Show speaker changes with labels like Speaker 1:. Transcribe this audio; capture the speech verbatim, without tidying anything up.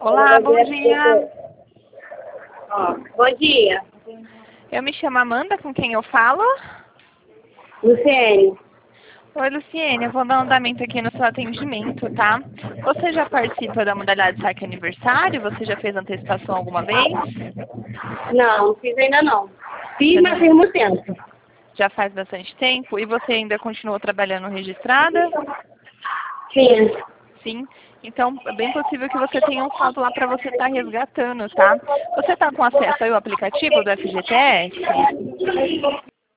Speaker 1: Olá, bom dia.
Speaker 2: Ó, bom dia.
Speaker 1: Eu me chamo Amanda, com quem eu falo?
Speaker 2: Luciene.
Speaker 1: Oi, Luciene, eu vou dar um andamento aqui no seu atendimento, tá? Você já participa da modalidade Saque Aniversário? Você já fez antecipação alguma vez?
Speaker 2: Não, não fiz ainda não. Fiz,
Speaker 1: Você
Speaker 2: mas
Speaker 1: não-
Speaker 2: faz muito tempo.
Speaker 1: Já faz bastante tempo? E você ainda continua trabalhando registrada?
Speaker 2: Sim.
Speaker 1: Sim. Então, é bem possível que você tenha um saldo lá para você estar resgatando, tá? Você está com acesso aí ao aplicativo do F G T S?